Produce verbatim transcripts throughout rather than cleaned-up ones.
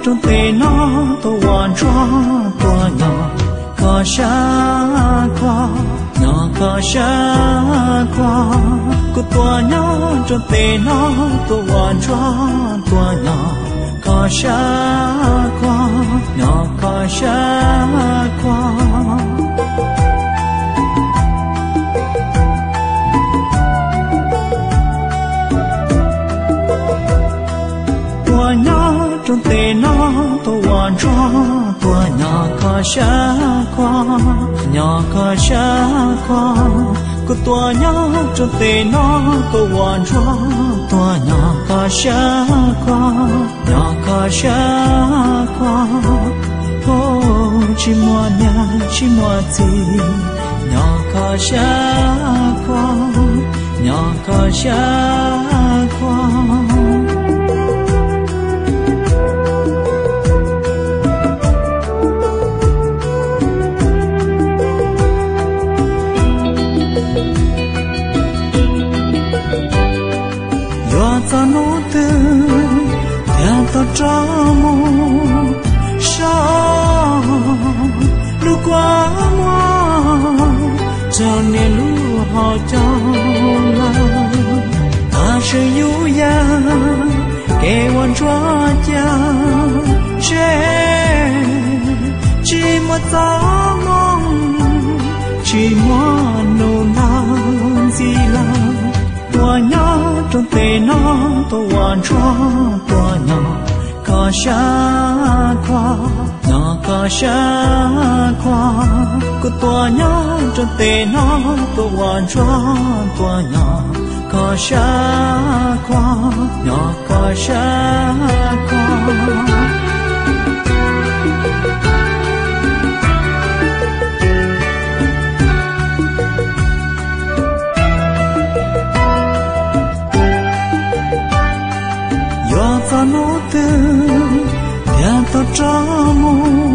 trong tê nó tôi hoàn cho tôi nhỏ có xa qua nhỏ có xa qua cô tôi nhỏ trong tê nó tôi hoàn cho tôi nhỏ có xa qua nhỏ có xa qua tua nhỏ trong tê nó tôi hoàn cho tua nhỏ có xa qua nhỏ có xa qua cô tua nhỏ trong tê nó tôi hoàn cho tua nhỏ có xa qua nhỏ có xa qua ô chỉ mua nhà chỉ mua gì nhỏ có xa qua nhỏ có xa qua ta nô tư theo ta cho mô sao lúc qua mua cho nên lúc họ cho là ta sẽ yêu ya kể quan cho cha che chỉ một gió mong chỉ muốn nô nang gì là tua nhỏ trong tê nó tôi hoàn cho tua nhỏ có xa qua nhỏ có xa qua cô tua nhỏ trong tê nó tôi hoàn cho tua nhỏ có xa qua nhỏ có xa qua ta nô tư theo ta cho mô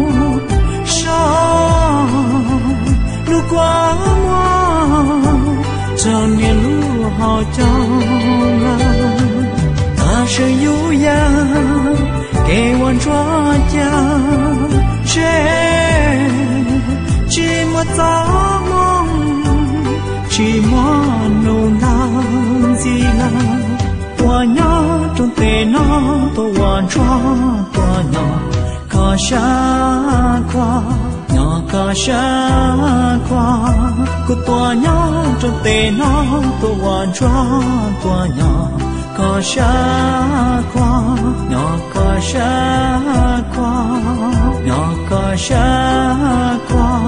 sao lúc qua mua cho nên lúc họ cho là ta sẽ yêu ya kể quan cho cha che chỉ một gió mong chỉ muốn nô nang gì là tua nhỏ trong tê nó tôi hoàn cho tua nhỏ có xa qua nhỏ có xa qua cô tua nhỏ trong tê nó tôi hoàn cho tua nhỏ có xa qua nhỏ có xa qua nhỏ có xa qua